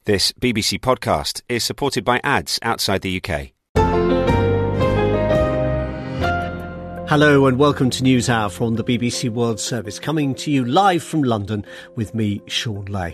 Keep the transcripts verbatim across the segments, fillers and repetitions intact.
This B B C podcast is supported by ads outside the U K. Hello and welcome to NewsHour from the B B C World Service, coming to you live from London with me, Sean Lay.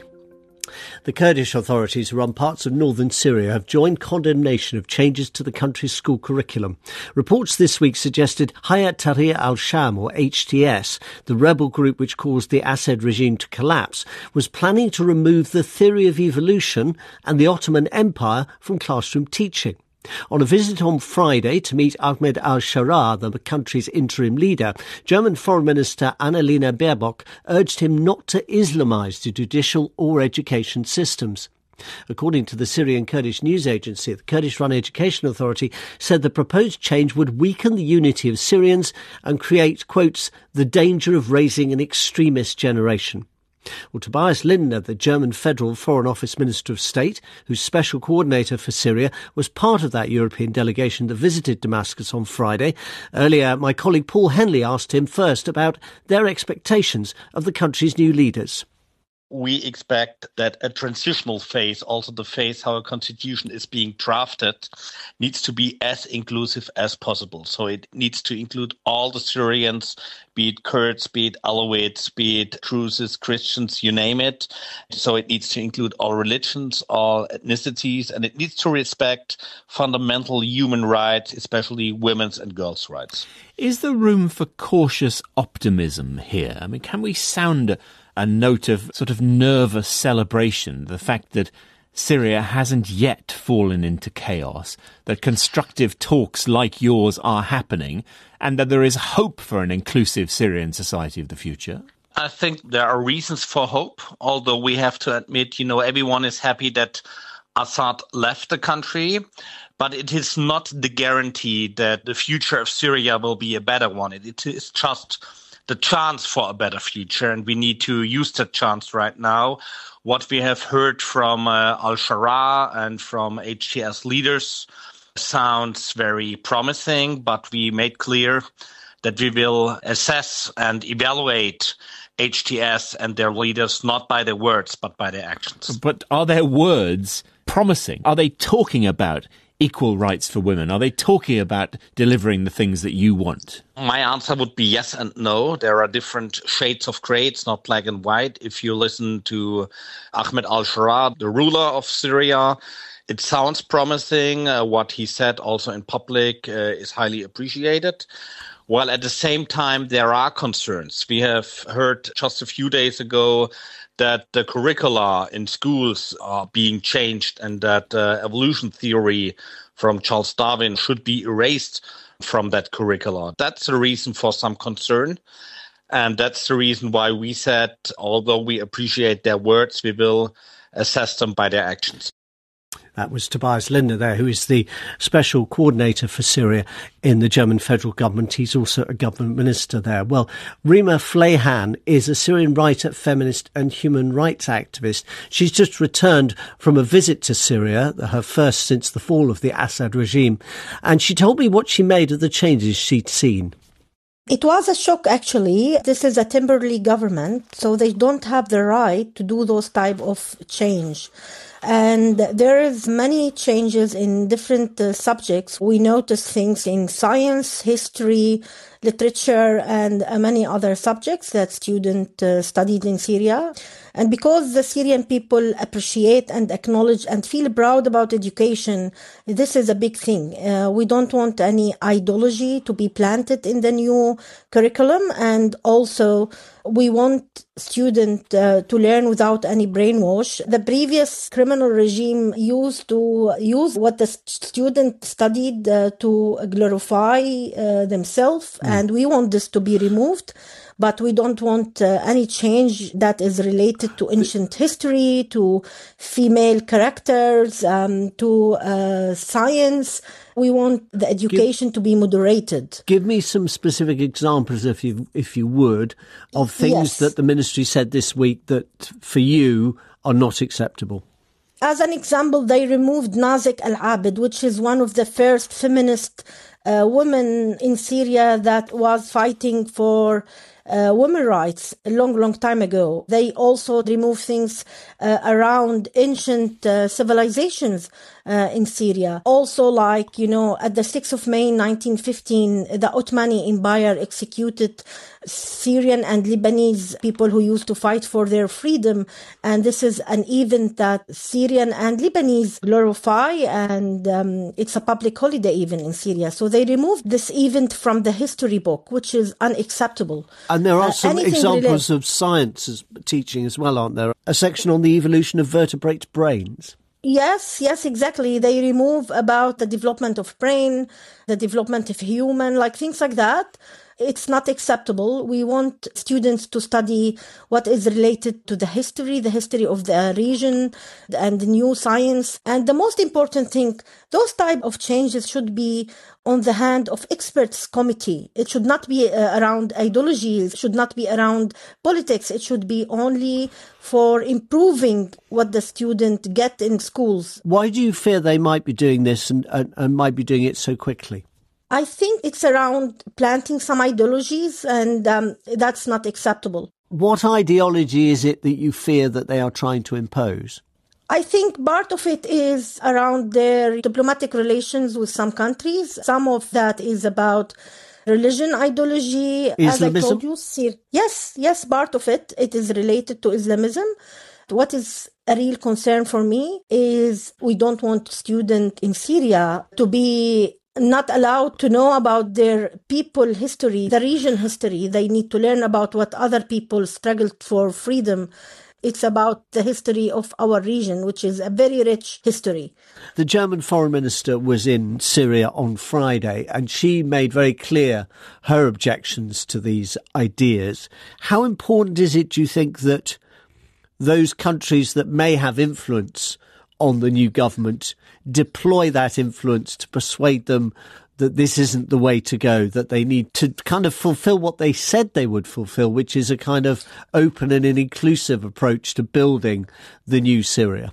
The Kurdish authorities who run parts of northern Syria have joined condemnation of changes to the country's school curriculum. Reports this week suggested Hayat Tahrir al-Sham, or H T S, the rebel group which caused the Assad regime to collapse, was planning to remove the theory of evolution and the Ottoman Empire from classroom teaching. On a visit on Friday to meet Ahmed al-Sharaa, the country's interim leader, German Foreign Minister Annalena Baerbock urged him not to Islamise the judicial or education systems. According to the Syrian Kurdish news agency, the Kurdish-run Education Authority said the proposed change would weaken the unity of Syrians and create, quotes, the danger of raising an extremist generation. Well, Tobias Lindner, the German Federal Foreign Office Minister of State, whose special coordinator for Syria, was part of that European delegation that visited Damascus on Friday. Earlier, my colleague Paul Henley asked him first about their expectations of the country's new leaders. We expect that a transitional phase, also the phase how a constitution is being drafted, needs to be as inclusive as possible. So it needs to include all the Syrians, be it Kurds, be it Alawites, be it Druses, Christians, you name it. So it needs to include all religions, all ethnicities, and it needs to respect fundamental human rights, especially women's and girls' rights. Is there room for cautious optimism here? I mean, can we sound a note of sort of nervous celebration, the fact that Syria hasn't yet fallen into chaos, that constructive talks like yours are happening, and that there is hope for an inclusive Syrian society of the future? I think there are reasons for hope, although we have to admit, you know, everyone is happy that Assad left the country, but it is not the guarantee that the future of Syria will be a better one. It, it is just the chance for a better future, and we need to use that chance right now. What we have heard from uh, al-Sharaa and from H T S leaders sounds very promising, but we made clear that we will assess and evaluate H T S and their leaders not by their words, but by their actions. But are their words promising? Are they talking about equal rights for women? Are they talking about delivering the things that you want? My answer would be yes and no. There are different shades of grey. It's not black and white. If you listen to Ahmed al-Sharaa, the ruler of Syria, it sounds promising. Uh, what he said also in public uh, is highly appreciated. While at the same time, there are concerns. We have heard just a few days ago that the curricula in schools are being changed and that uh, evolution theory from Charles Darwin should be erased from that curricula. That's a reason for some concern. And that's the reason why we said, although we appreciate their words, we will assess them by their actions. That was Tobias Lindner there, who is the special coordinator for Syria in the German federal government. He's also a government minister there. Well, Rima Fleihan is a Syrian writer, feminist and human rights activist. She's just returned from a visit to Syria, her first since the fall of the Assad regime. And she told me what she made of the changes she'd seen. It was a shock, actually. This is a temporary government, so they don't have the right to do those type of change. And there is many changes in different uh, subjects. We notice things in science, history, literature, and uh, many other subjects that students uh, studied in Syria. And because the Syrian people appreciate and acknowledge and feel proud about education, this is a big thing. Uh, we don't want any ideology to be planted in the new curriculum. And also, we want students uh, to learn without any brainwash. The previous criminal regime used to use what the student studied uh, to glorify uh, themselves. Mm. And we want this to be removed. But we don't want uh, any change that is related to ancient history, to female characters, um, to uh, science. We want the education give, to be moderated. Give me some specific examples, if you if you would, of things yes. that the ministry said this week that, for you, are not acceptable. As an example, they removed Nazik Al-Abid, which is one of the first feminist uh, women in Syria that was fighting for uh, women's rights a long, long time ago. They also removed things uh, around ancient uh, civilizations uh, in Syria. Also, like, you know, at the sixth of May nineteen fifteen, the Ottoman Empire executed Syrian and Lebanese people who used to fight for their freedom. And this is an event that Syrian and Lebanese glorify, and um, it's a public holiday even in Syria. So they removed this event from the history book, which is unacceptable. And there are Uh, some anything examples related- of science as teaching as well, aren't there? A section on the evolution of vertebrate brains. Yes, yes, exactly. They remove about the development of brain, the development of human, like things like that. It's not acceptable. We want students to study what is related to the history, the history of the region and the new science. And the most important thing, those type of changes should be on the hand of experts committee. It should not be uh, around ideologies. It should not be around politics. It should be only for improving what the student get in schools. Why do you fear they might be doing this and, and, and might be doing it so quickly? I think it's around planting some ideologies, and um, that's not acceptable. What ideology is it that you fear that they are trying to impose? I think part of it is around their diplomatic relations with some countries. Some of that is about religion ideology. As I Islamism? told you, Syr- yes, yes, part of it, it is related to Islamism. What is a real concern for me is we don't want students in Syria to be not allowed to know about their people history, the region history. They need to learn about what other people struggled for freedom. It's about the history of our region, which is a very rich history. The German foreign minister was in Syria on Friday, and she made very clear her objections to these ideas. How important is it, do you think, that those countries that may have influence on the new government deploy that influence to persuade them that this isn't the way to go, that they need to kind of fulfill what they said they would fulfill, which is a kind of open and an inclusive approach to building the new Syria?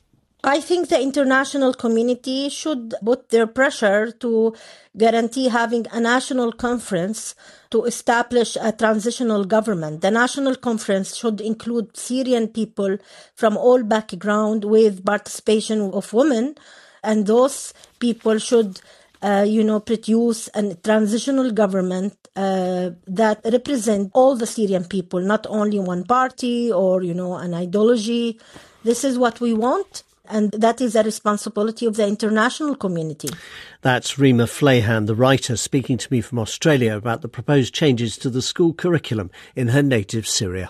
I think the international community should put their pressure to guarantee having a national conference to establish a transitional government. The national conference should include Syrian people from all backgrounds with participation of women, and those people should Uh, you know, produce a transitional government uh, that represent all the Syrian people, not only one party or, you know, an ideology. This is what we want, and that is a responsibility of the international community. That's Rima Flahan, the writer, speaking to me from Australia about the proposed changes to the school curriculum in her native Syria.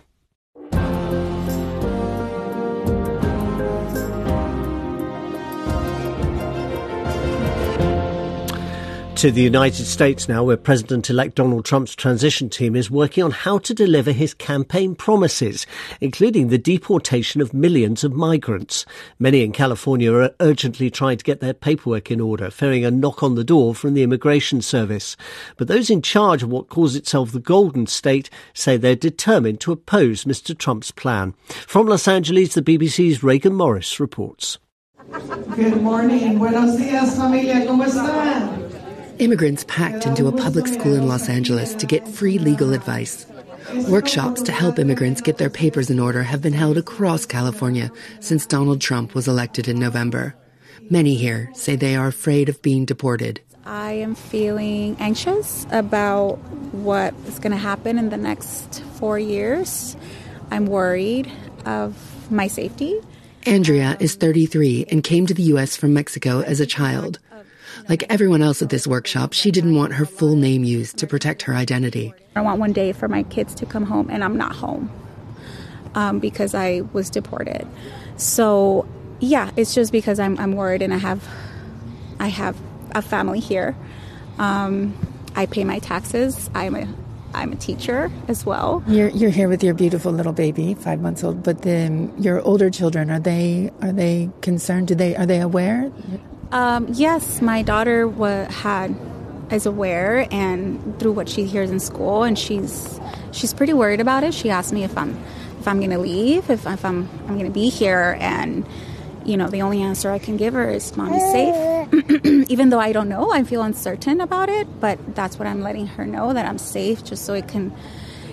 To the United States now, where President-elect Donald Trump's transition team is working on how to deliver his campaign promises, including the deportation of millions of migrants. Many in California are urgently trying to get their paperwork in order, fearing a knock on the door from the Immigration Service. But those in charge of what calls itself the Golden State say they're determined to oppose Mister Trump's plan. From Los Angeles, the B B C's Reagan Morris reports. Good morning. Buenos dias, familia. ¿Cómo están? Immigrants packed into a public school in Los Angeles to get free legal advice. Workshops to help immigrants get their papers in order have been held across California since Donald Trump was elected in November. Many here say they are afraid of being deported. I am feeling anxious about what is going to happen in the next four years. I'm worried of my safety. Andrea is thirty-three and came to the U S from Mexico as a child. Like everyone else at this workshop, she didn't want her full name used to protect her identity. I want one day for my kids to come home and I'm not home um, because I was deported. So, yeah, it's just because I'm I'm worried, and I have I have a family here. Um, I pay my taxes. I'm a I'm a teacher as well. You're you're here with your beautiful little baby, five months old. But the, your older children, are they are they concerned? Do they are they aware? Um, yes, my daughter wa- had is aware, and through what she hears in school, and she's she's pretty worried about it. She asked me if I'm if I'm going to leave, if, if I'm I'm going to be here, and you know the only answer I can give her is "Mommy's safe." Even though I don't know, I feel uncertain about it, but that's what I'm letting her know, that I'm safe, just so it can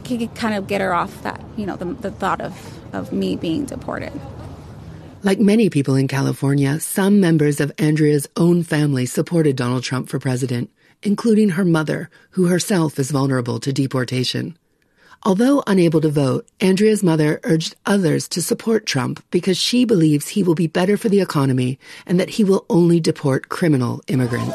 could kind of get her off that, you know, the, the thought of, of me being deported. Like many people in California, some members of Andrea's own family supported Donald Trump for president, including her mother, who herself is vulnerable to deportation. Although unable to vote, Andrea's mother urged others to support Trump because she believes he will be better for the economy and that he will only deport criminal immigrants.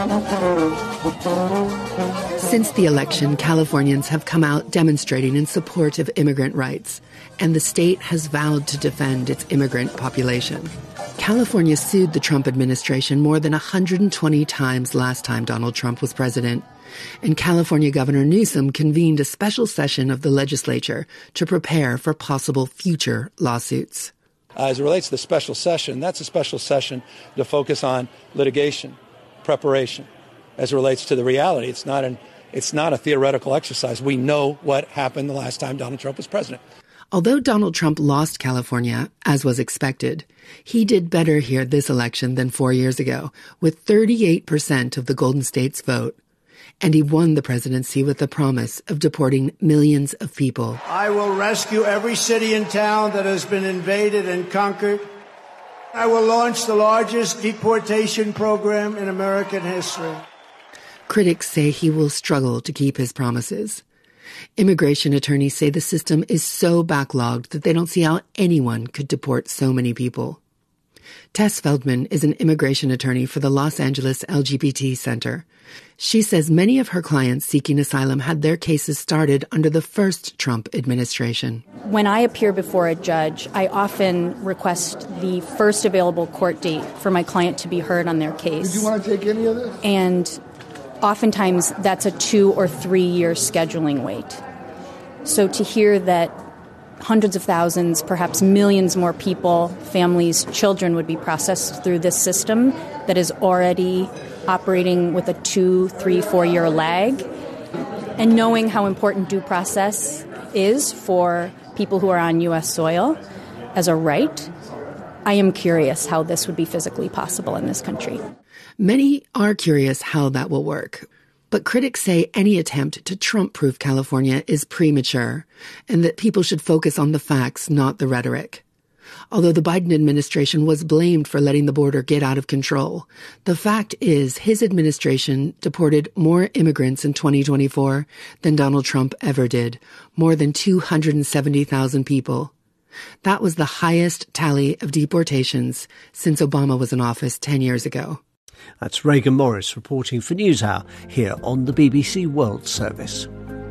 Since the election, Californians have come out demonstrating in support of immigrant rights, and the state has vowed to defend its immigrant population. California sued the Trump administration more than one hundred twenty times last time Donald Trump was president, and California Governor Newsom convened a special session of the legislature to prepare for possible future lawsuits. Uh, as it relates to the special session, that's a special session to focus on litigation, preparation. As it relates to the reality, it's not an it's not a theoretical exercise. We know what happened the last time Donald Trump was president. Although Donald Trump lost California, as was expected, he did better here this election than four years ago, with thirty-eight percent of the Golden State's vote. And he won the presidency with the promise of deporting millions of people. I will rescue every city and town that has been invaded and conquered. I will launch the largest deportation program in American history. Critics say he will struggle to keep his promises. Immigration attorneys say the system is so backlogged that they don't see how anyone could deport so many people. Tess Feldman is an immigration attorney for the Los Angeles L G B T Center. She says many of her clients seeking asylum had their cases started under the first Trump administration. When I appear before a judge, I often request the first available court date for my client to be heard on their case. Did you want to take any of this? And oftentimes that's a two or three year scheduling wait. So to hear that hundreds of thousands, perhaps millions more people, families, children would be processed through this system that is already operating with a two, three, four-year lag, and knowing how important due process is for people who are on U S soil as a right, I am curious how this would be physically possible in this country. Many are curious how that will work. But critics say any attempt to Trump-proof California is premature and that people should focus on the facts, not the rhetoric. Although the Biden administration was blamed for letting the border get out of control, the fact is his administration deported more immigrants in twenty twenty-four than Donald Trump ever did, more than two hundred seventy thousand people. That was the highest tally of deportations since Obama was in office ten years ago. That's Reagan Morris reporting for NewsHour here on the B B C World Service.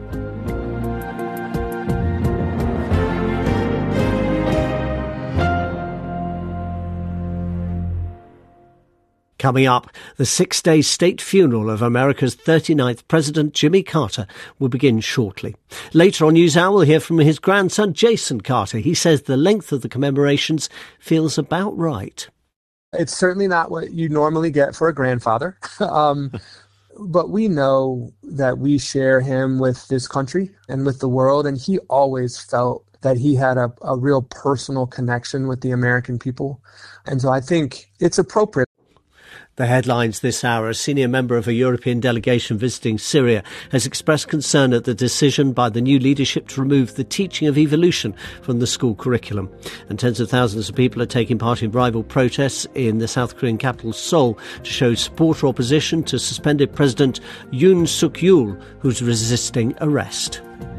Coming up, the six-day state funeral of America's thirty-ninth President Jimmy Carter will begin shortly. Later on NewsHour, we'll hear from his grandson Jason Carter. He says the length of the commemorations feels about right. It's certainly not what you normally get for a grandfather, um, but we know that we share him with this country and with the world, and he always felt that he had a, a real personal connection with the American people. And so I think it's appropriate. The headlines this hour: a senior member of a European delegation visiting Syria has expressed concern at the decision by the new leadership to remove the teaching of evolution from the school curriculum. And tens of thousands of people are taking part in rival protests in the South Korean capital Seoul to show support or opposition to suspended President Yoon Suk-yeol, who's resisting arrest.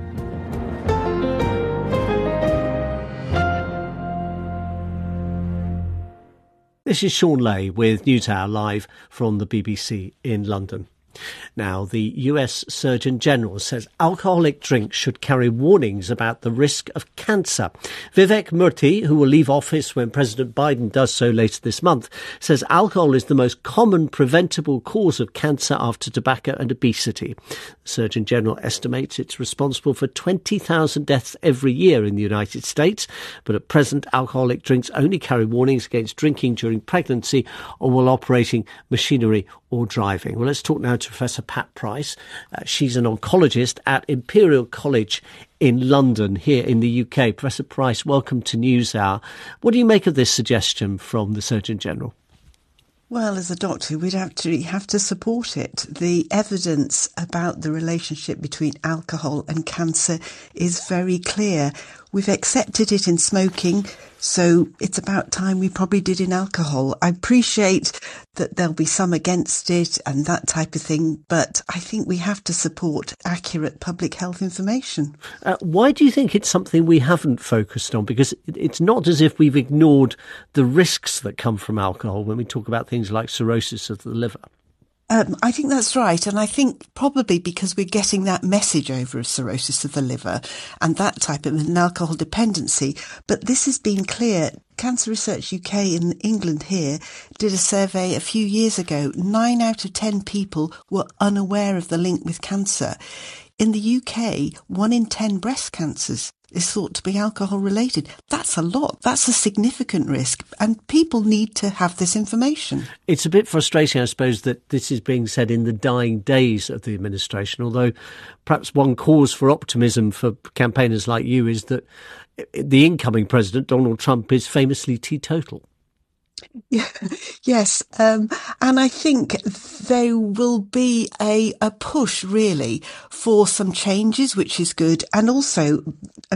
This is Sean Lay with NewsHour live from the B B C in London. Now, the U S Surgeon General says alcoholic drinks should carry warnings about the risk of cancer. Vivek Murthy, who will leave office when President Biden does so later this month, says alcohol is the most common preventable cause of cancer after tobacco and obesity. The Surgeon General estimates it's responsible for twenty thousand deaths every year in the United States, but at present alcoholic drinks only carry warnings against drinking during pregnancy or while operating machinery or driving. Well, let's talk now to Professor Pat Price. Uh, she's an oncologist at Imperial College in London, here in the U K. Professor Price, welcome to NewsHour. What do you make of this suggestion from the Surgeon General? Well, as a doctor, we'd actually have to support it. The evidence about the relationship between alcohol and cancer is very clear. We've accepted it in smoking, so it's about time we probably did in alcohol. I appreciate that there'll be some against it and that type of thing, but I think we have to support accurate public health information. Uh, why do you think it's something we haven't focused on? Because it's not as if we've ignored the risks that come from alcohol when we talk about things like cirrhosis of the liver. Um, I think that's right. And I think probably because we're getting that message over of cirrhosis of the liver and that type of an alcohol dependency. But this has been clear. Cancer Research U K in England here did a survey a few years ago. Nine out of ten people were unaware of the link with cancer. In the U K, one in ten breast cancers is thought to be alcohol related. That's a lot. That's a significant risk. And people need to have this information. It's a bit frustrating, I suppose, that this is being said in the dying days of the administration, although perhaps one cause for optimism for campaigners like you is that the incoming president, Donald Trump, is famously teetotal. Yeah, yes, um, and I think there will be a, a push really for some changes, which is good. And also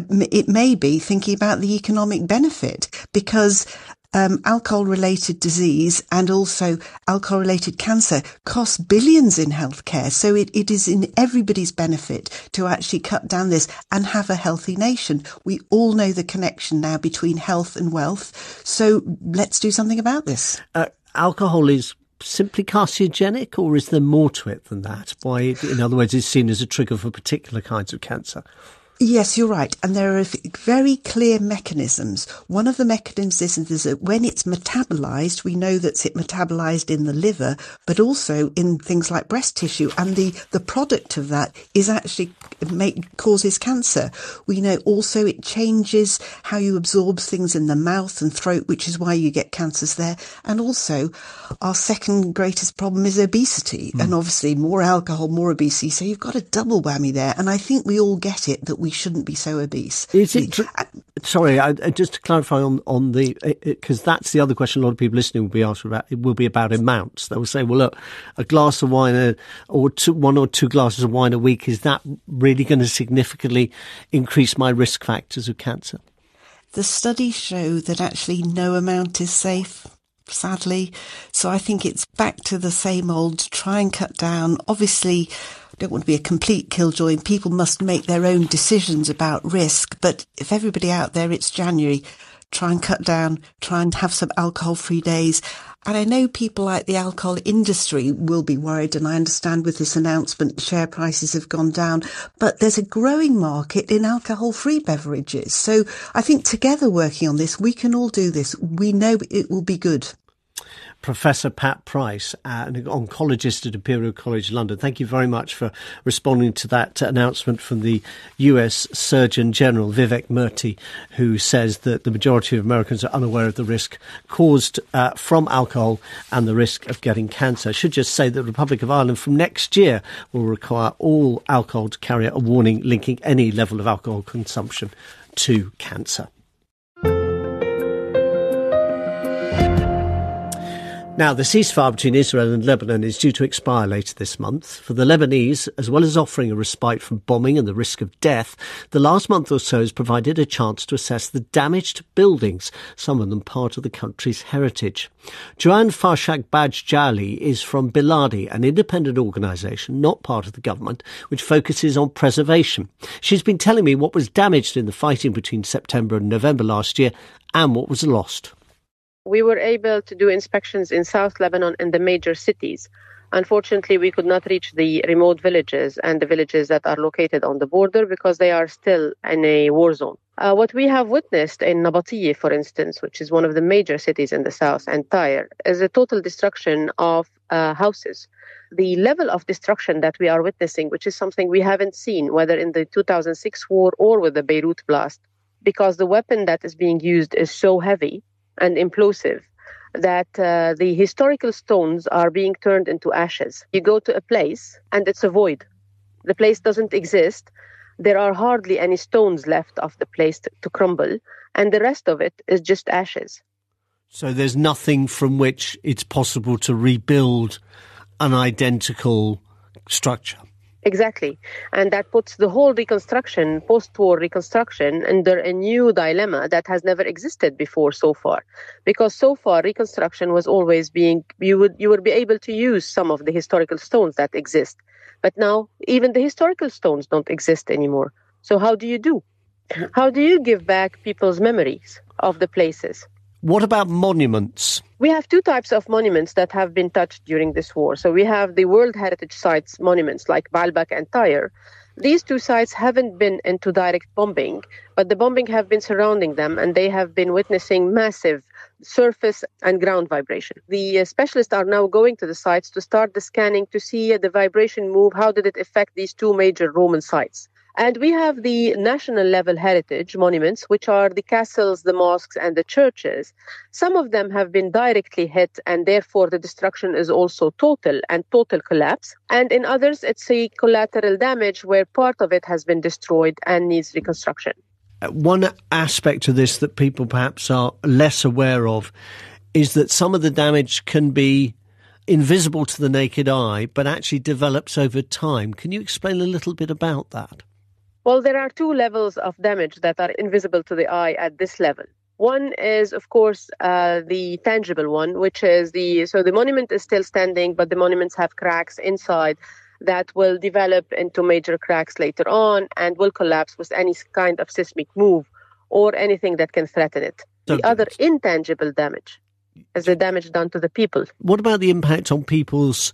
it may be thinking about the economic benefit, because Um, alcohol-related disease and also alcohol-related cancer costs billions in healthcare. So it, it is in everybody's benefit to actually cut down this and have a healthy nation. We all know the connection now between health and wealth. So let's do something about this. Uh, alcohol is simply carcinogenic, or is there more to it than that? Why, in other words, it's seen as a trigger for particular kinds of cancer? Yes, you're right. And there are very clear mechanisms. One of the mechanisms is that when it's metabolized, we know that it's metabolized in the liver, but also in things like breast tissue. And the, the product of that is actually make, causes cancer. We know also it changes how you absorb things in the mouth and throat, which is why you get cancers there. And also our second greatest problem is obesity. Mm. And obviously more alcohol, more obesity. So you've got a double whammy there. And I think we all get it that we We shouldn't be so obese. Is it? Tr- sorry, I, just to clarify on on the, because that's the other question a lot of people listening will be asked about. It will be about amounts. They will say, "Well, look, a glass of wine or two, one or two glasses of wine a week, is that really going to significantly increase my risk factors of cancer?" The studies show that actually no amount is safe, sadly. So I think it's back to the same old. Try and cut down. Obviously, don't want to be a complete killjoy, and people must make their own decisions about risk. But if everybody out there, it's January, try and cut down, try and have some alcohol-free days. And I know people like the alcohol industry will be worried, and I understand with this announcement share prices have gone down, but there's a growing market in alcohol-free beverages. So I think together working on this, we can all do this. We know it will be good. Professor Pat Price, an oncologist at Imperial College London, thank you very much for responding to that announcement from the U S Surgeon General, Vivek Murthy, who says that the majority of Americans are unaware of the risk caused uh, from alcohol and the risk of getting cancer. I should just say that the Republic of Ireland from next year will require all alcohol to carry a warning linking any level of alcohol consumption to cancer. Now, the ceasefire between Israel and Lebanon is due to expire later this month. For the Lebanese, as well as offering a respite from bombing and the risk of death, the last month or so has provided a chance to assess the damage to buildings, some of them part of the country's heritage. Joanne Farshak-Baj-Jali is from Biladi, an independent organisation, not part of the government, which focuses on preservation. She's been telling me what was damaged in the fighting between September and November last year and what was lost. We were able to do inspections in South Lebanon in the major cities. Unfortunately, we could not reach the remote villages and the villages that are located on the border because they are still in a war zone. Uh, what we have witnessed in Nabatieh, for instance, which is one of the major cities in the south, and Tyre, is a total destruction of uh, houses. The level of destruction that we are witnessing, which is something we haven't seen, whether in the two thousand six war or with the Beirut blast, because the weapon that is being used is so heavy and implosive that uh, the historical stones are being turned into ashes. You go to a place and it's a void. The place doesn't exist. There are hardly any stones left of the place to, to crumble, and the rest of it is just ashes. So there's nothing from which it's possible to rebuild an identical structure. Exactly. And that puts the whole reconstruction, post-war reconstruction, under a new dilemma that has never existed before so far. Because so far, reconstruction was always being, you would you would be able to use some of the historical stones that exist. But now, even the historical stones don't exist anymore. So how do you do? How do you give back people's memories of the places? What about monuments? We have two types of monuments that have been touched during this war. So we have the World Heritage Sites monuments like Baalbek and Tyre. These two sites haven't been into direct bombing, but the bombing have been surrounding them, and they have been witnessing massive surface and ground vibration. The uh, specialists are now going to the sites to start the scanning to see uh, the vibration move. How did it affect these two major Roman sites? And we have the national level heritage monuments, which are the castles, the mosques, and the churches. Some of them have been directly hit, and therefore the destruction is also total and total collapse. And in others, it's a collateral damage where part of it has been destroyed and needs reconstruction. One aspect of this that people perhaps are less aware of is that some of the damage can be invisible to the naked eye, but actually develops over time. Can you explain a little bit about that? Well, there are two levels of damage that are invisible to the eye at this level. One is, of course, uh, the tangible one, which is the, so the monument is still standing, but the monuments have cracks inside that will develop into major cracks later on and will collapse with any kind of seismic move or anything that can threaten it. The other intangible damage is the damage done to the people. What about the impact on people's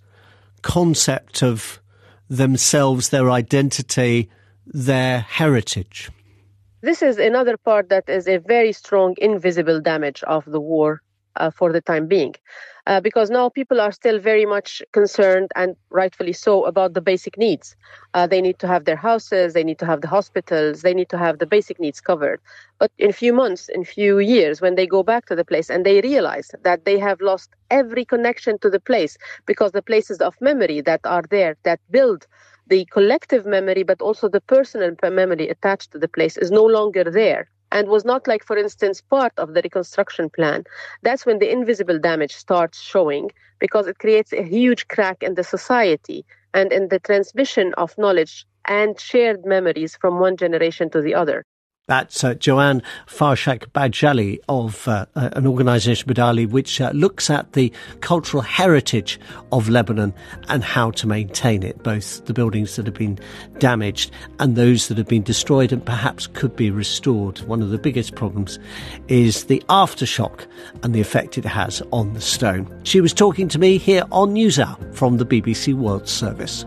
concept of themselves, their identity, their heritage? This is another part that is a very strong invisible damage of the war uh, for the time being, uh, because now people are still very much concerned, and rightfully so, about the basic needs. Uh, they need to have their houses, they need to have the hospitals, they need to have the basic needs covered. But in a few months, in a few years, when they go back to the place and they realize that they have lost every connection to the place, because the places of memory that are there, that build the collective memory, but also the personal memory attached to the place, is no longer there and was not, like, for instance, part of the reconstruction plan. That's when the invisible damage starts showing, because it creates a huge crack in the society and in the transmission of knowledge and shared memories from one generation to the other. That's uh, Joanne Farshak Bajali of uh, an organisation, Badali, which uh, looks at the cultural heritage of Lebanon and how to maintain it, both the buildings that have been damaged and those that have been destroyed and perhaps could be restored. One of the biggest problems is the aftershock and the effect it has on the stone. She was talking to me here on NewsHour from the B B C World Service.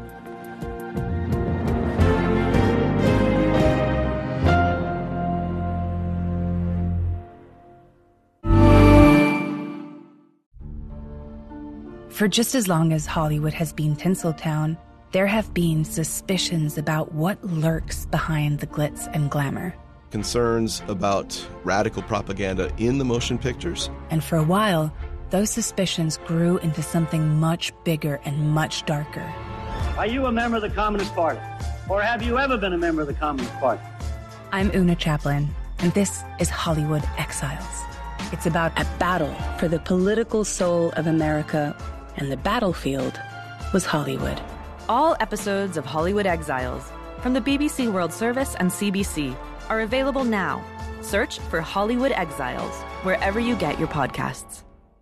For just as long as Hollywood has been Tinseltown, there have been suspicions about what lurks behind the glitz and glamour. Concerns about radical propaganda in the motion pictures. And for a while, those suspicions grew into something much bigger and much darker. Are you a member of the Communist Party? Or have you ever been a member of the Communist Party? I'm Una Chaplin, and this is Hollywood Exiles. It's about a battle for the political soul of America, and the battlefield was Hollywood. All episodes of Hollywood Exiles from the B B C World Service and C B C are available now. Search for Hollywood Exiles wherever you get your podcasts.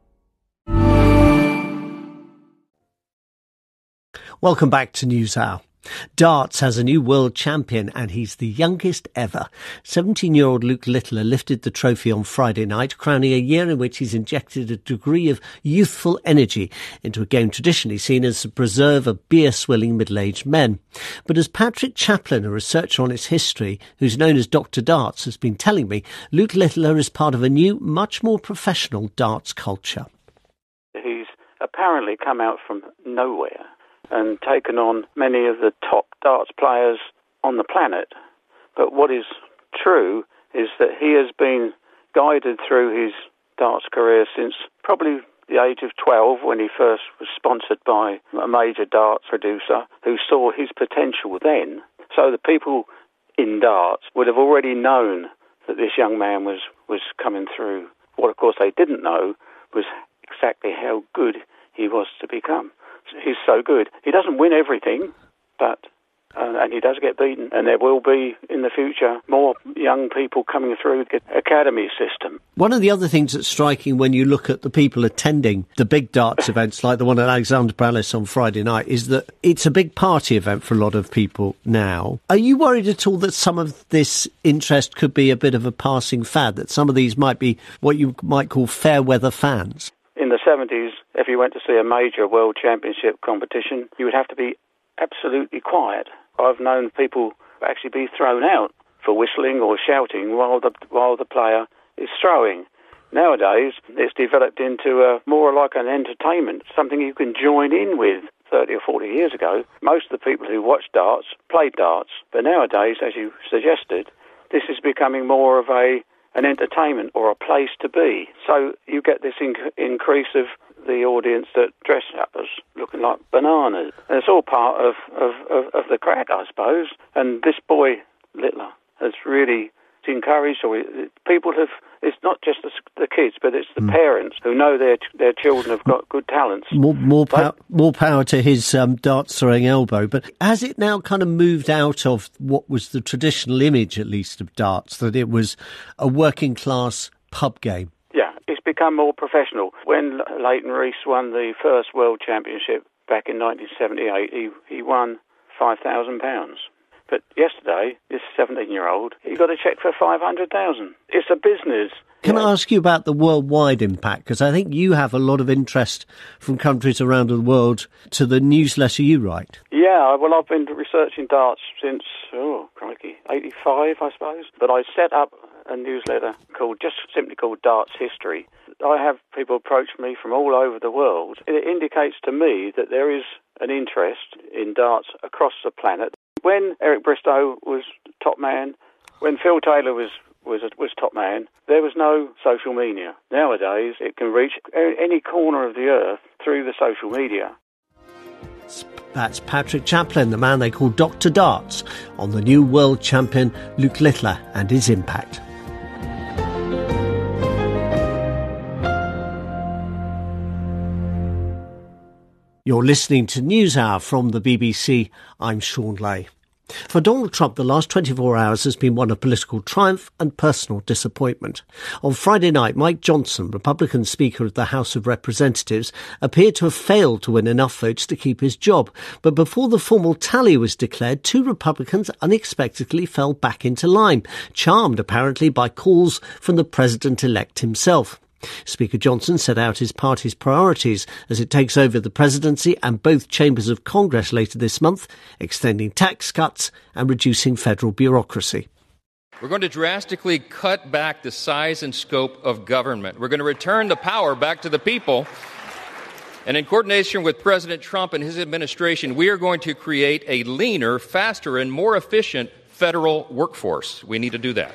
Welcome back to NewsHour. Darts has a new world champion, and he's the youngest ever. seventeen-year-old Luke Littler lifted the trophy on Friday night, crowning a year in which he's injected a degree of youthful energy into a game traditionally seen as a preserve of beer-swilling middle-aged men. But as Patrick Chaplin, a researcher on its history, who's known as Doctor Darts, has been telling me, Luke Littler is part of a new, much more professional darts culture. He's apparently come out from nowhere and taken on many of the top darts players on the planet. But what is true is that he has been guided through his darts career since probably the age of twelve, when he first was sponsored by a major darts producer who saw his potential then. So the people in darts would have already known that this young man was, was coming through What, of course, they didn't know was exactly how good he was to become. He's so good. He doesn't win everything, but uh, and he does get beaten. And there will be, in the future, more young people coming through the academy system. One of the other things that's striking when you look at the people attending the big darts events, like the one at Alexander Palace on Friday night, is that it's a big party event for a lot of people now. Are you worried at all that some of this interest could be a bit of a passing fad, that some of these might be what you might call fair weather fans? In the seventies, if you went to see a major world championship competition, you would have to be absolutely quiet. I've known people actually be thrown out for whistling or shouting while the while the player is throwing. Nowadays, it's developed into a, more like an entertainment, something you can join in with. thirty or forty years ago, most of the people who watched darts played darts. But nowadays, as you suggested, this is becoming more of a an entertainment or a place to be. So you get this inc- increase of the audience that dress up as looking like bananas. And it's all part of, of, of, of the crack, I suppose. And this boy, Littler, has really encouraged, or people have, it's not just the, the kids, but it's the mm. parents who know their their children have got good talents. More, more, pow- more power to his um, darts-throwing elbow. But has it now kind of moved out of what was the traditional image, at least, of darts, that it was a working-class pub game? Yeah, it's become more professional. When Leighton Rees won the first World Championship back in nineteen seventy-eight, he, he won five thousand pounds. But yesterday, this seventeen-year-old, he got a cheque for five hundred thousand pounds. It's a business. Can I ask you about the worldwide impact? Because I think you have a lot of interest from countries around the world to the newsletter you write. Yeah, well, I've been researching darts since, oh, crikey, eighty-five, I suppose. But I set up a newsletter called, just simply called Darts History. I have people approach me from all over the world. It indicates to me that there is an interest in darts across the planet. When Eric Bristow was top man, when Phil Taylor was, was was top man, there was no social media. Nowadays, it can reach any corner of the earth through the social media. That's Patrick Chaplin, the man they call Doctor Darts, on the new world champion Luke Littler and his impact. You're listening to NewsHour from the B B C. I'm Sean Lay. For Donald Trump, the last twenty-four hours has been one of political triumph and personal disappointment. On Friday night, Mike Johnson, Republican Speaker of the House of Representatives, appeared to have failed to win enough votes to keep his job. But before the formal tally was declared, two Republicans unexpectedly fell back into line, charmed apparently by calls from the president-elect himself. Speaker Johnson set out his party's priorities as it takes over the presidency and both chambers of Congress later this month, extending tax cuts and reducing federal bureaucracy. We're going to drastically cut back the size and scope of government. We're going to return the power back to the people. And in coordination with President Trump and his administration, we are going to create a leaner, faster, and more efficient federal workforce. We need to do that.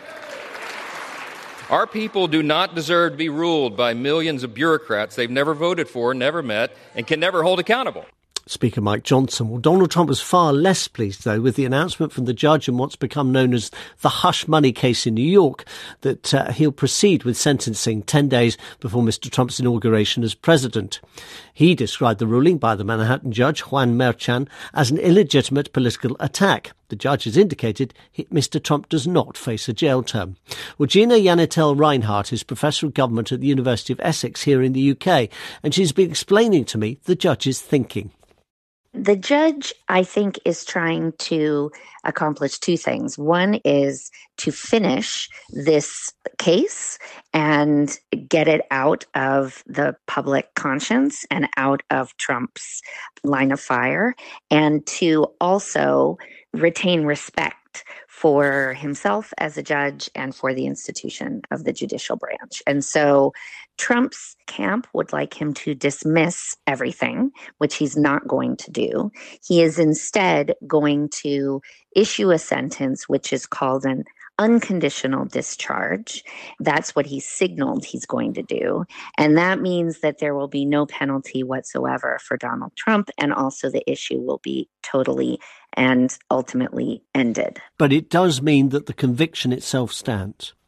Our people do not deserve to be ruled by millions of bureaucrats they've never voted for, never met, and can never hold accountable. Speaker Mike Johnson. Well, Donald Trump was far less pleased, though, with the announcement from the judge in what's become known as the hush money case in New York, that uh, he'll proceed with sentencing ten days before Mister Trump's inauguration as president. He described the ruling by the Manhattan judge, Juan Merchan, as an illegitimate political attack. The judge has indicated he, Mister Trump does not face a jail term. Well, Gina Yanitel Reinhardt is Professor of Government at the University of Essex here in the U K, and she's been explaining to me the judge's thinking. The judge, I think, is trying to accomplish two things. One is to finish this case and get it out of the public conscience and out of Trump's line of fire, and to also retain respect for himself as a judge and for the institution of the judicial branch. And so Trump's camp would like him to dismiss everything, which he's not going to do. He is instead going to issue a sentence which is called an unconditional discharge. That's what he signaled he's going to do. And that means that there will be no penalty whatsoever for Donald Trump, and also the issue will be totally and ultimately ended. But it does mean that the conviction itself stands.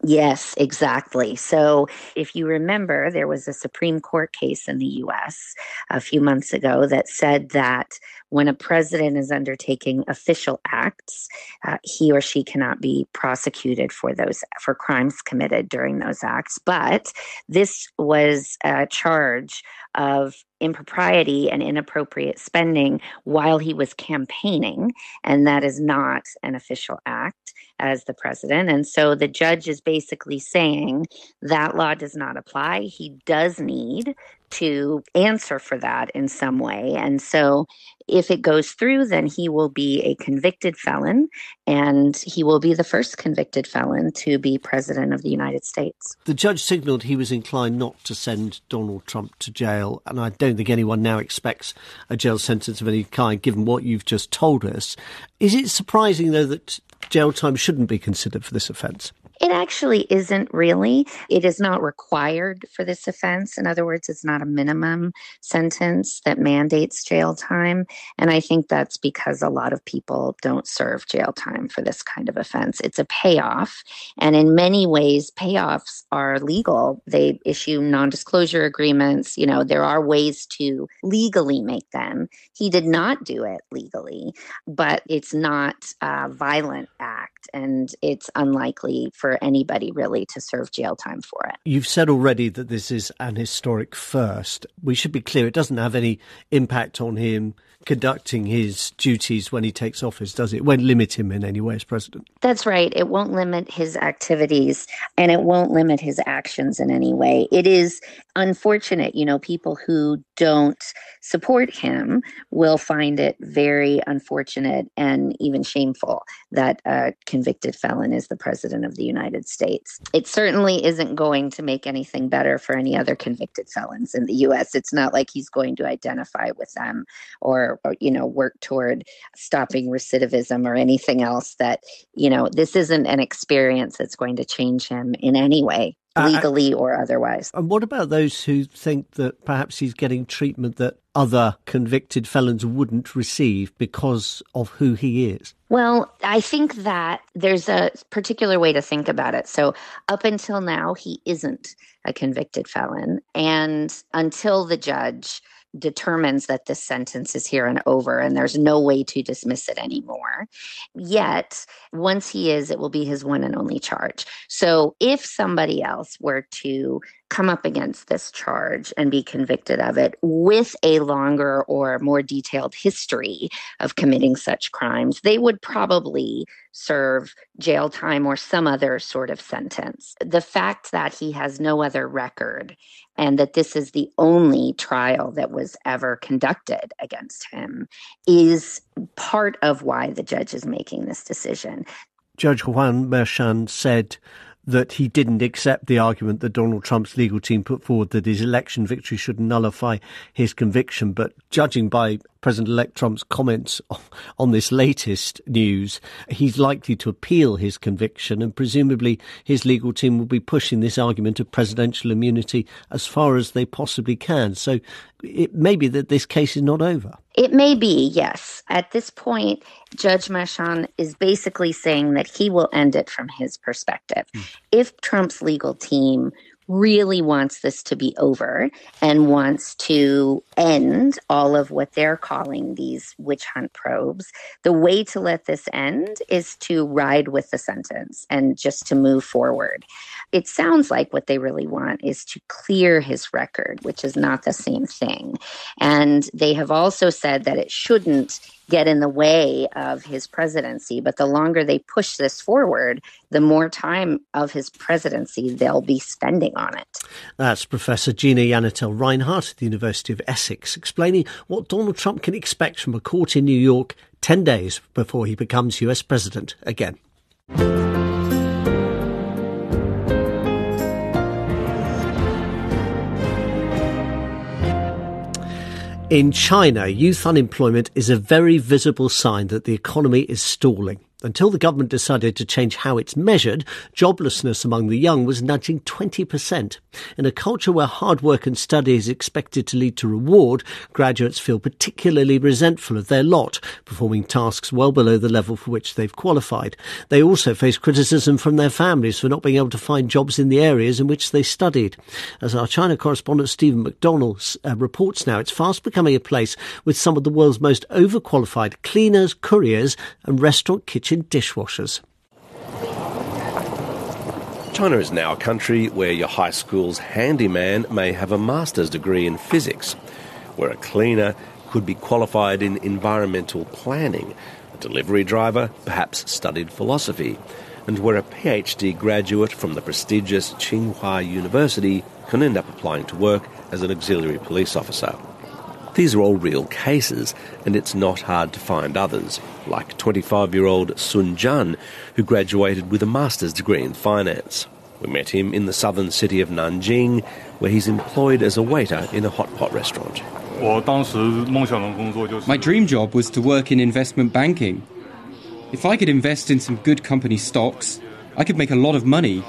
Yes, exactly. So if you remember, there was a Supreme Court case in the U S a few months ago that said that when a president is undertaking official acts, uh, he or she cannot be prosecuted for those for crimes committed during those acts. But this was a charge of impropriety and inappropriate spending while he was campaigning, and that is not an official act as the president. And so the judge is basically saying that law does not apply. He does need to answer for that in some way. And so if it goes through, then he will be a convicted felon, and he will be the first convicted felon to be president of the United States. The judge signalled he was inclined not to send Donald Trump to jail, and I don't think anyone now expects a jail sentence of any kind, given what you've just told us. Is it surprising, though, that jail time shouldn't be considered for this offence? It actually isn't really. It is not required for this offense. In other words, it's not a minimum sentence that mandates jail time. And I think that's because a lot of people don't serve jail time for this kind of offense. It's a payoff. And in many ways, payoffs are legal. They issue non-disclosure agreements. You know, there are ways to legally make them. He did not do it legally, but it's not a violent act, and it's unlikely for anybody really to serve jail time for it. You've said already that this is an historic first. We should be clear, it doesn't have any impact on him conducting his duties when he takes office, does it? It won't limit him in any way as president. That's right. It won't limit his activities, and it won't limit his actions in any way. It is unfortunate, you know, people who don't support him will find it very unfortunate and even shameful that a convicted felon is the president of the United States. It certainly isn't going to make anything better for any other convicted felons in the U S. It's not like he's going to identify with them or, or you know, work toward stopping recidivism or anything else. That, you know, this isn't an experience that's going to change him in any way, legally uh, or otherwise. And what about those who think that perhaps he's getting treatment that other convicted felons wouldn't receive because of who he is? Well, I think that there's a particular way to think about it. So up until now, he isn't a convicted felon. And until the judge determines that this sentence is here and over and there's no way to dismiss it anymore. Yet, once he is, it will be his one and only charge. So if somebody else were to come up against this charge and be convicted of it with a longer or more detailed history of committing such crimes, they would probably serve jail time or some other sort of sentence. The fact that he has no other record and that this is the only trial that was ever conducted against him is part of why the judge is making this decision. Judge Juan Merchan said that he didn't accept the argument that Donald Trump's legal team put forward that his election victory should nullify his conviction. But judging by President-elect Trump's comments on this latest news, he's likely to appeal his conviction, and presumably his legal team will be pushing this argument of presidential immunity as far as they possibly can. So it may be that this case is not over. It may be, yes. At this point, Judge Merchan is basically saying that he will end it from his perspective. Mm. If Trump's legal team really wants this to be over and wants to end all of what they're calling these witch hunt probes, the way to let this end is to ride with the sentence and just to move forward. It sounds like what they really want is to clear his record, which is not the same thing. And they have also said that it shouldn't get in the way of his presidency. But the longer they push this forward, the more time of his presidency they'll be spending on it. That's Professor Gina Yanatel Reinhardt at the University of Essex, explaining what Donald Trump can expect from a court in New York ten days before he becomes U S president again. In China, youth unemployment is a very visible sign that the economy is stalling. Until the government decided to change how it's measured, joblessness among the young was nudging twenty percent. In a culture where hard work and study is expected to lead to reward, graduates feel particularly resentful of their lot, performing tasks well below the level for which they've qualified. They also face criticism from their families for not being able to find jobs in the areas in which they studied. As our China correspondent Stephen McDonald uh, reports now, it's fast becoming a place with some of the world's most overqualified cleaners, couriers and restaurant kitchen dishwashers. China is now a country where your high school's handyman may have a master's degree in physics, where a cleaner could be qualified in environmental planning, a delivery driver perhaps studied philosophy, and where a PhD graduate from the prestigious Tsinghua University can end up applying to work as an auxiliary police officer. These are all real cases, and it's not hard to find others, like twenty-five-year-old Sun Jun, who graduated with a master's degree in finance. We met him in the southern city of Nanjing, where he's employed as a waiter in a hot pot restaurant. My dream job was to work in investment banking. If I could invest in some good company stocks, I could make a lot of money.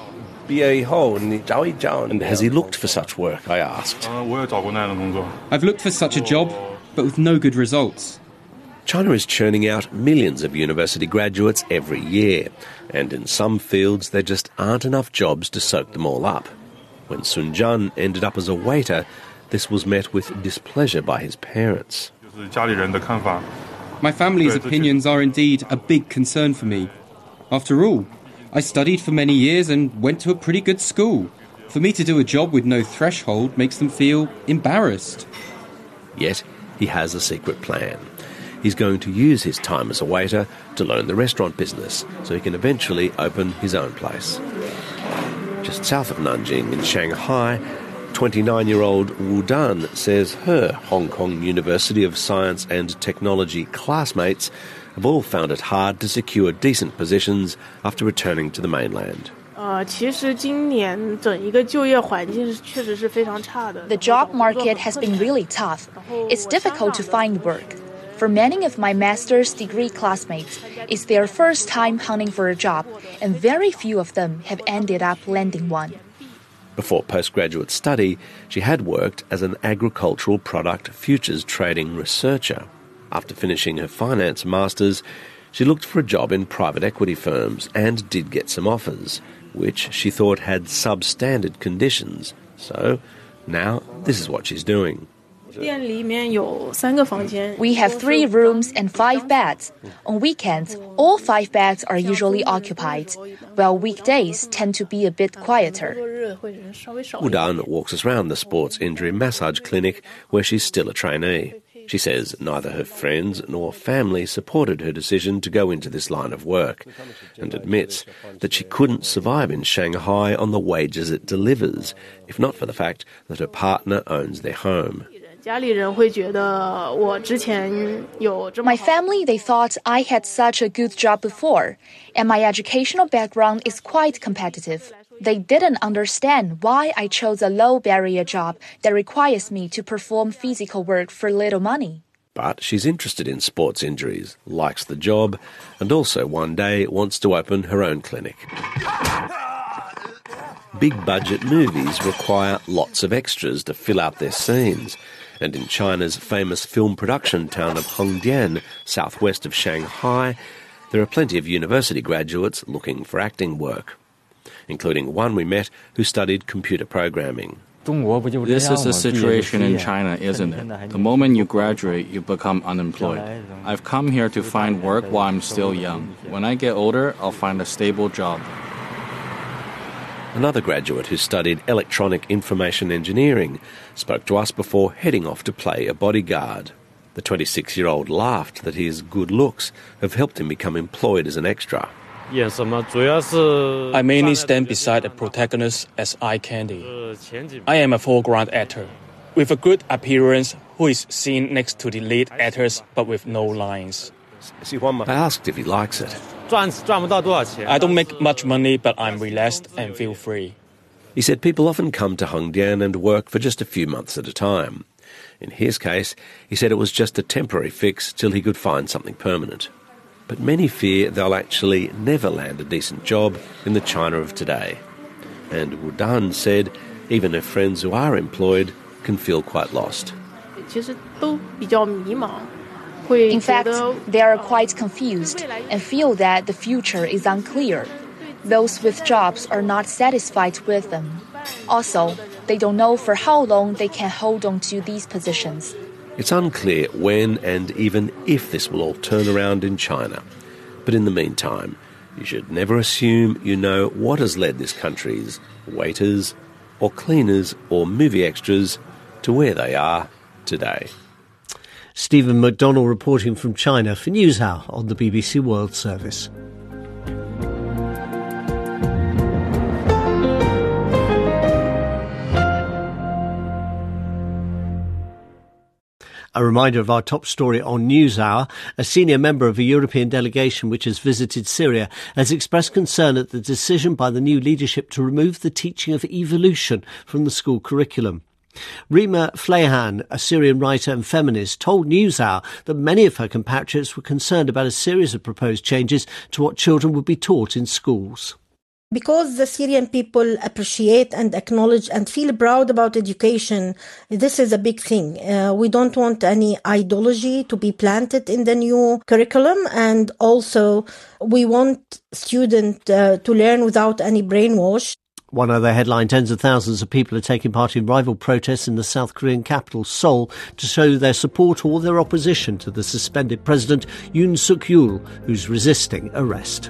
And has he looked for such work, I asked. I've looked for such a job, but with no good results. China is churning out millions of university graduates every year, and in some fields there just aren't enough jobs to soak them all up. When Sun Jun ended up as a waiter, this was met with displeasure by his parents. My family's opinions are indeed a big concern for me. After all, I studied for many years and went to a pretty good school. For me to do a job with no threshold makes them feel embarrassed. Yet, he has a secret plan. He's going to use his time as a waiter to learn the restaurant business so he can eventually open his own place. Just south of Nanjing in Shanghai, twenty-nine-year-old Wu Dan says her Hong Kong University of Science and Technology classmates have all found it hard to secure decent positions after returning to the mainland. The job market has been really tough. It's difficult to find work. For many of my master's degree classmates, it's their first time hunting for a job, and very few of them have ended up landing one. Before postgraduate study, she had worked as an agricultural product futures trading researcher. After finishing her finance masters, she looked for a job in private equity firms and did get some offers, which she thought had substandard conditions. So now this is what she's doing. We have three rooms and five beds. On weekends, all five beds are usually occupied, while weekdays tend to be a bit quieter. Udan walks us around the sports injury massage clinic where she's still a trainee. She says neither her friends nor family supported her decision to go into this line of work, and admits that she couldn't survive in Shanghai on the wages it delivers, if not for the fact that her partner owns their home. My family, they thought I had such a good job before, and my educational background is quite competitive. They didn't understand why I chose a low-barrier job that requires me to perform physical work for little money. But she's interested in sports injuries, likes the job, and also one day wants to open her own clinic. Big-budget movies require lots of extras to fill out their scenes, and in China's famous film production town of Hongdian, southwest of Shanghai, there are plenty of university graduates looking for acting work, including one we met who studied computer programming. This is the situation in China, isn't it? The moment you graduate, you become unemployed. I've come here to find work while I'm still young. When I get older, I'll find a stable job. Another graduate who studied electronic information engineering spoke to us before heading off to play a bodyguard. The twenty-six-year-old laughed that his good looks have helped him become employed as an extra. I mainly stand beside the protagonist as eye candy. I am a foreground actor, with a good appearance who is seen next to the lead actors but with no lines. I asked if he likes it. I don't make much money, but I'm relaxed and feel free. He said people often come to Hongdian and work for just a few months at a time. In his case, he said it was just a temporary fix till he could find something permanent. but many fear they'll actually never land a decent job in the China of today. And Wudan said even her friends who are employed can feel quite lost. In fact, they are quite confused and feel that the future is unclear. Those with jobs are not satisfied with them. Also, they don't know for how long they can hold on to these positions. It's unclear when and even if this will all turn around in China. But in the meantime, you should never assume you know what has led this country's waiters or cleaners or movie extras to where they are today. Stephen McDonnell reporting from China for NewsHour on the B B C World Service. A reminder of our top story on NewsHour. A senior member of a European delegation which has visited Syria has expressed concern at the decision by the new leadership to remove the teaching of evolution from the school curriculum. Rima Fleihan, a Syrian writer and feminist, told NewsHour that many of her compatriots were concerned about a series of proposed changes to what children would be taught in schools. Because the Syrian people appreciate and acknowledge and feel proud about education, this is a big thing. Uh, we don't want any ideology to be planted in the new curriculum, and also we want students uh, to learn without any brainwash. One other headline, tens of thousands of people are taking part in rival protests in the South Korean capital, Seoul, to show their support or their opposition to the suspended President Yoon Suk-yeol, who's resisting arrest.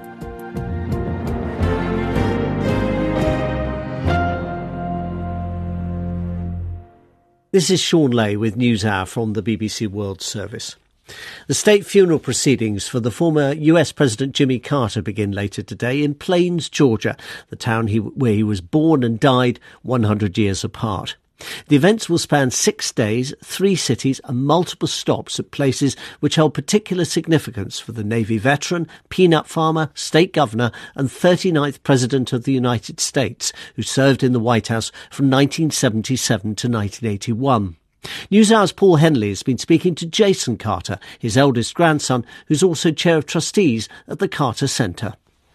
This is Sean Lay with NewsHour from the B B C World Service. The state funeral proceedings for the former U S President Jimmy Carter begin later today in Plains, Georgia, the town he, where he was born and died one hundred years apart. The events will span six days, three cities and multiple stops at places which held particular significance for the Navy veteran, peanut farmer, state governor and thirty-ninth President of the United States, who served in the White House from nineteen seventy-seven to nineteen eighty-one. NewsHour's Paul Henley has been speaking to Jason Carter, his eldest grandson, who's also chair of trustees at the Carter Center.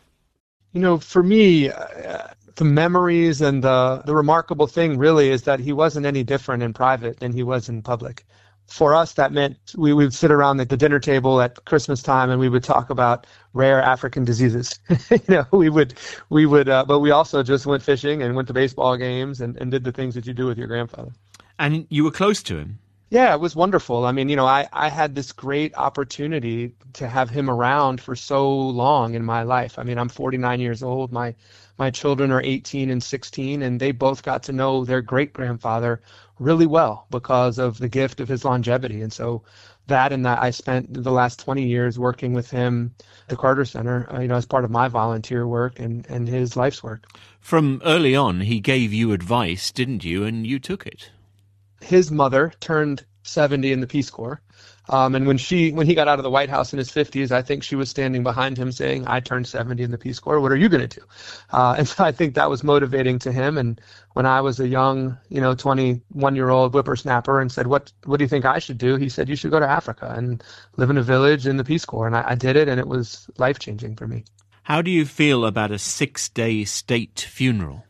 You know, for me, uh, the memories and the, the remarkable thing really is that he wasn't any different in private than he was in public. For us, that meant we would sit around at the dinner table at Christmas time and we would talk about rare African diseases. you know, we would, we would, uh, but we also just went fishing and went to baseball games and, and did the things that you do with your grandfather. And you were close to him? Yeah, it was wonderful. I mean, you know, I, I had this great opportunity to have him around for so long in my life. I mean, I'm forty-nine years old. My my children are eighteen and sixteen, and they both got to know their great-grandfather really well because of the gift of his longevity. And so that and that I spent the last twenty years working with him at the Carter Center, uh, you know, as part of my volunteer work and, and his life's work. From early on, he gave you advice, didn't you? And you took it. His mother turned seventy in the Peace Corps. Um, and when she, when he got out of the White House in his fifties, I think she was standing behind him saying, I turned seventy in the Peace Corps. What are you going to do? Uh, and so I think that was motivating to him. And when I was a young, you know, twenty-one-year-old whippersnapper and said, what, what do you think I should do? He said, you should go to Africa and live in a village in the Peace Corps. And I, I did it, and it was life-changing for me. How do you feel about a six-day state funeral?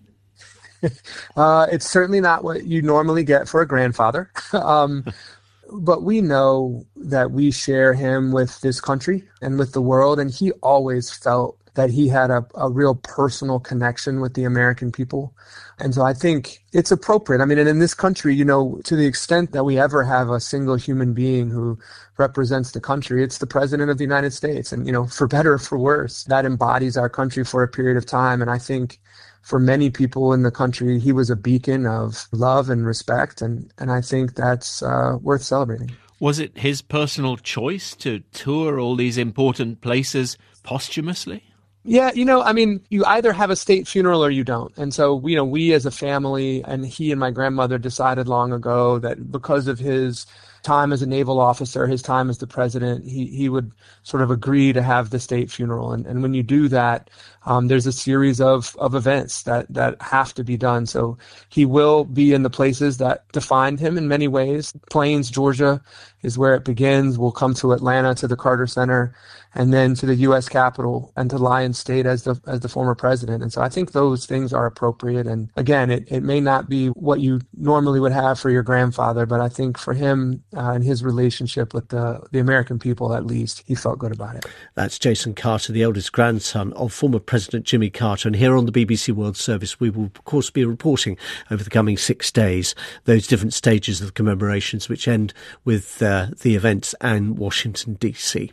Uh, it's certainly not what you normally get for a grandfather. um, but we know that we share him with this country and with the world. And he always felt that he had a, a real personal connection with the American people. And so I think it's appropriate. I mean, and in this country, you know, to the extent that we ever have a single human being who represents the country, it's the President of the United States. And, you know, for better or for worse, that embodies our country for a period of time. And I think for many people in the country, he was a beacon of love and respect, and, and I think that's uh, worth celebrating. Was it his personal choice to tour all these important places posthumously? Yeah, you know, I mean, you either have a state funeral or you don't. And so, you know, we as a family, and he and my grandmother decided long ago that because of his time as a naval officer, his time as the president, he, he would sort of agree to have the state funeral. And, and when you do that, um, there's a series of, of events that, that have to be done. So he will be in the places that defined him in many ways. Plains, Georgia is where it begins. We'll come to Atlanta, to the Carter Center. and then to the U S Capitol and to Lyon State as the as the former president. And so I think those things are appropriate. And again, it, it may not be what you normally would have for your grandfather, but I think for him uh, and his relationship with the, the American people, at least, he felt good about it. That's Jason Carter, the eldest grandson of former President Jimmy Carter. And here on the B B C World Service, we will, of course, be reporting over the coming six days those different stages of the commemorations, which end with uh, the events in Washington, D C.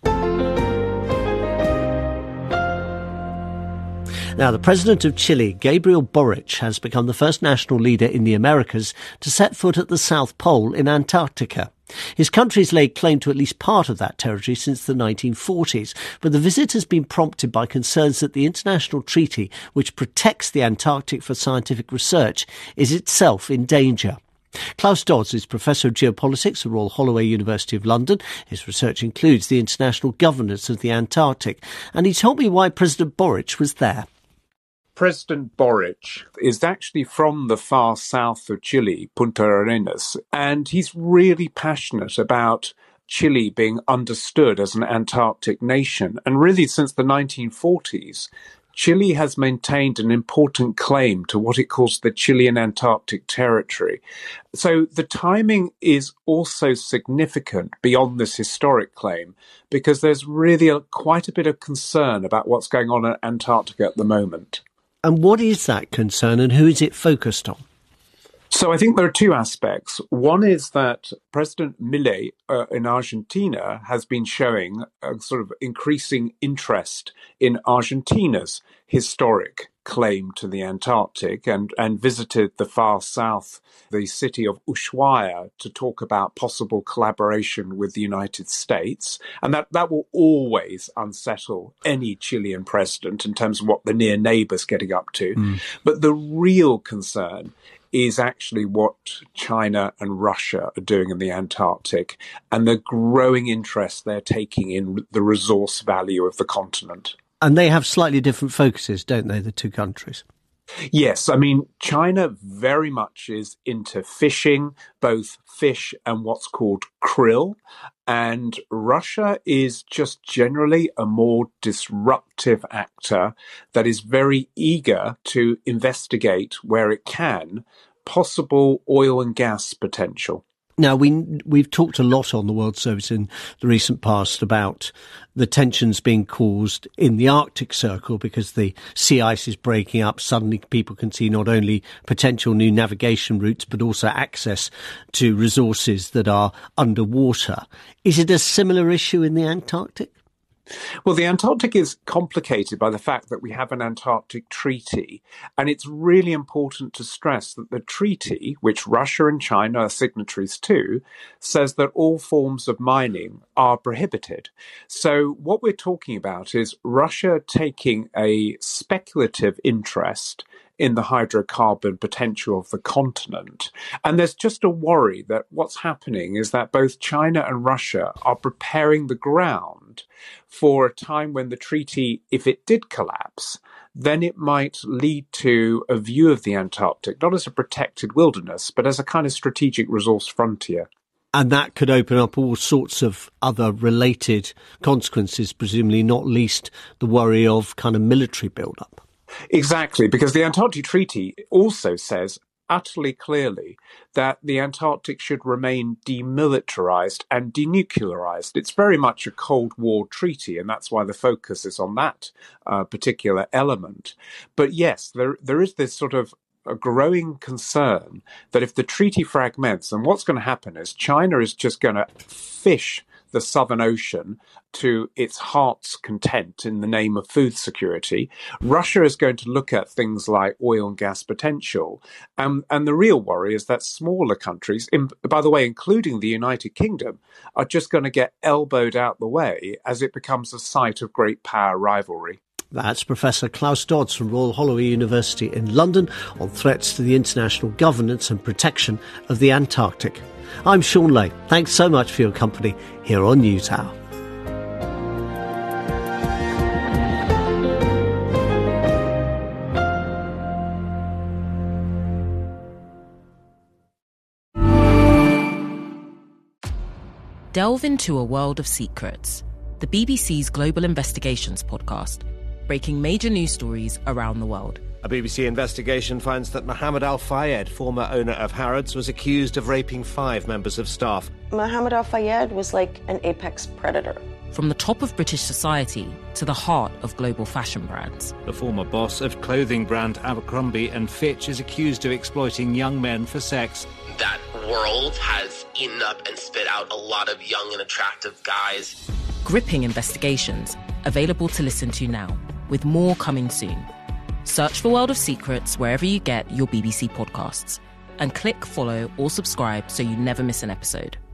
Now, the president of Chile, Gabriel Boric, has become the first national leader in the Americas to set foot at the South Pole in Antarctica. His country's laid claim to at least part of that territory since the nineteen forties, but the visit has been prompted by concerns that the international treaty, which protects the Antarctic for scientific research, is itself in danger. Klaus Dodds is Professor of Geopolitics at Royal Holloway, University of London. His research includes the international governance of the Antarctic, and he told me why President Boric was there. President Boric is actually from the far south of Chile, Punta Arenas, and he's really passionate about Chile being understood as an Antarctic nation. And really, since the nineteen forties, Chile has maintained an important claim to what it calls the Chilean Antarctic Territory. So the timing is also significant beyond this historic claim, because there's really a, quite a bit of concern about what's going on in Antarctica at the moment. And what is that concern, and who is it focused on? So I think there are two aspects. One is that President Milei uh, in Argentina has been showing a sort of increasing interest in Argentina's historic claim to the Antarctic, and, and visited the far south, the city of Ushuaia, to talk about possible collaboration with the United States. And that, that will always unsettle any Chilean president in terms of what the near neighbour's getting up to. Mm. But the real concern is actually what China and Russia are doing in the Antarctic, and the growing interest they're taking in the resource value of the continent. And they have slightly different focuses, don't they, the two countries? Yes, I mean, China very much is into fishing, both fish and what's called krill. And Russia is just generally a more disruptive actor that is very eager to investigate, where it can, possible oil and gas potential. Now, we, we've talked a lot on the World Service in the recent past about the tensions being caused in the Arctic Circle because the sea ice is breaking up. Suddenly people can see not only potential new navigation routes, but also access to resources that are underwater. Is it a similar issue in the Antarctic? Well, the Antarctic is complicated by the fact that we have an Antarctic treaty, and it's really important to stress that the treaty, which Russia and China are signatories to, says that all forms of mining are prohibited. So what we're talking about is Russia taking a speculative interest in the hydrocarbon potential of the continent. And there's just a worry that what's happening is that both China and Russia are preparing the ground for a time when the treaty, if it did collapse, then it might lead to a view of the Antarctic, not as a protected wilderness, but as a kind of strategic resource frontier. And that could open up all sorts of other related consequences, presumably not least the worry of kind of military build-up. Exactly, because the Antarctic Treaty also says utterly clearly that the Antarctic should remain demilitarized and denuclearized. It's very much a Cold War treaty, and that's why the focus is on that uh, particular element. But yes, there there is this sort of a growing concern that if the treaty fragments, and what's going to happen is China is just going to fish the Southern Ocean to its heart's content in the name of food security. Russia is going to look at things like oil and gas potential. Um, and the real worry is that smaller countries, in, by the way, including the United Kingdom, are just going to get elbowed out the way as it becomes a site of great power rivalry. That's Professor Klaus Dodds from Royal Holloway University in London on threats to the international governance and protection of the Antarctic. I'm Sean Lay. Thanks so much for your company here on NewsHour. Delve into a world of secrets. the B B C's Global Investigations podcast, breaking major news stories around the world. A B B C investigation finds that Mohammed Al Fayed, former owner of Harrods, was accused of raping five members of staff. Mohammed Al Fayed was like an apex predator. From the top of British society to the heart of global fashion brands. The former boss of clothing brand Abercrombie and Fitch is accused of exploiting young men for sex. That world has eaten up and spit out a lot of young and attractive guys. Gripping investigations, available to listen to now, with more coming soon. Search for World of Secrets wherever you get your B B C podcasts, and click follow or subscribe so you never miss an episode.